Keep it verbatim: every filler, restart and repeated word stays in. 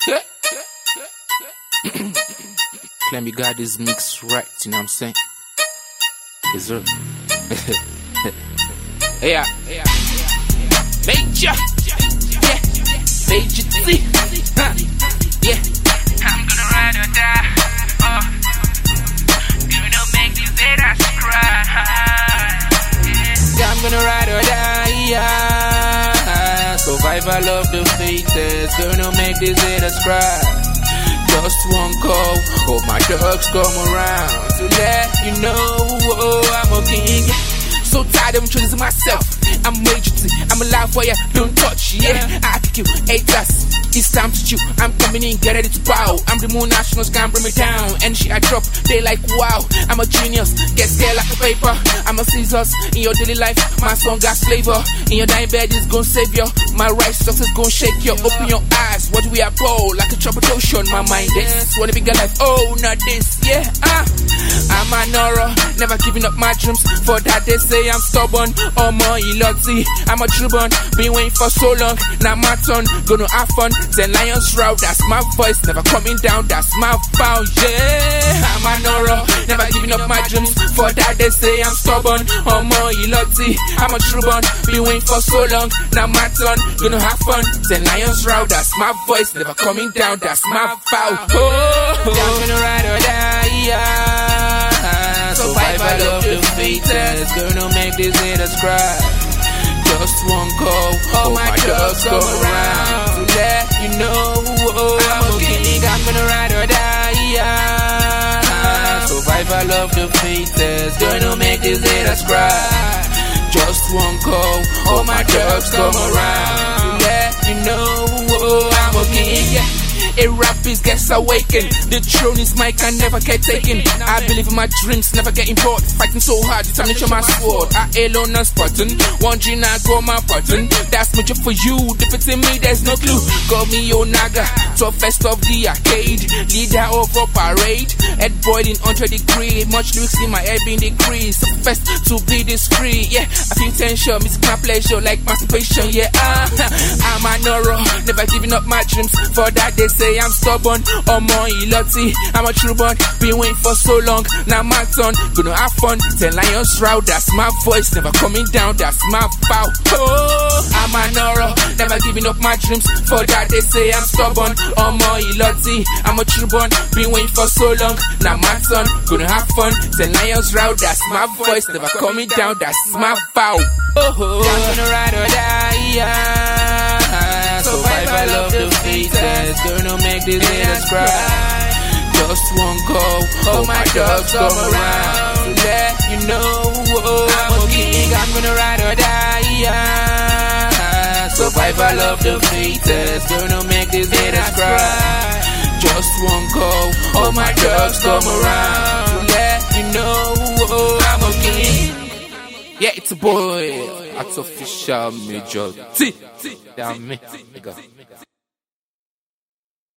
Claim you got this mix right, you know what I'm saying? Yes, sir. Yeah, yeah. Major, yeah, Major T, huh? Yeah. I'm gonna ride or die. Oh, gonna make these haters cry. Yeah, I'm gonna ride or die. Yeah. Survival of the fittest, gonna make these haters cry. Just one call, hope my dogs come around to let you know oh, I'm a king. So tired of choosing myself. I'm Major T, I'm alive for ya, don't touch, yeah. I kick you, haters, it's time to chew. I'm coming in, get ready to bow. I'm the moon nationals, can't bring me down. And shit I drop, they like wow. I'm a genius, get scared like a paper. I'm a scissors, in your daily life, my song got flavor. In your dying bed, it's gon' save you. My right success gon' shake you. Open your eyes, what do we are bold? Like a troubled ocean, my mind is. Wanna be good life, oh, not this, yeah, ah. I'm an aura, never giving up my dreams. For that they say I'm stubborn, oh my iloti. I'm a true born, been waiting for so long. Now my turn, gonna have fun. Ten lions route, that's my voice, never coming down, that's my vow, yeah. I'm an aura, never giving up my dreams. For that they say I'm stubborn, oh my iloti. I'm a true born, been waiting for so long. Now my turn, gonna have fun. Ten lions route, that's my voice, never coming down, that's my vow. Oh, oh. I'm gonna ride or die, yeah. Survival of the fittest, gonna make these haters cry. Just one call, oh my dogs come around to let you know oh, I'm a king, I'm gonna ride or die, yeah. Survival of the fittest, gonna make these haters cry. Just one call, oh my dogs come around to let you know oh, I'm a king, yeah. A rapist gets awakened. The throne is mine, can never get taken. I believe in my dreams, never getting bored. Fighting so hard, determination my sword. I alone and spotting, wondering I go my button. That's major for you, defeating me, there's no clue. Call me Onaga, toughest of the arcade. Leader of a parade, head boiling one hundred degree. Much lyrics in my head being decreased. So first to be discreet, yeah. I feel tension, miss my pleasure like masturbation, yeah. Ah, I'm an aura, never giving up my dreams. For that they say I'm stubborn, oh my iloti. I'm a true born, been waiting for so long. Now my turn, gonna have fun. Ten lions route, that's my voice, never coming down, that's my vow. Oh, I'm an aura, never giving up my dreams. For that they say I'm stubborn, oh my iloti. I'm a true born, been waiting for so long. Now my turn, gonna have fun. Ten lions route, that's my voice, never coming down, that's my vow. Oh, oh. I'm gonna ride or die, yeah. Survival of the fittest, gonna make these haters cry. Just one call, oh my dogs come around to let you know oh, I'm a king, I'm gonna ride or die, yeah. Survival of the fittest, gonna make these haters cry. Just one call, oh my dogs come around to let you know oh, I'm a king. Yeah, it's a boy, it's official Major T. Damn me.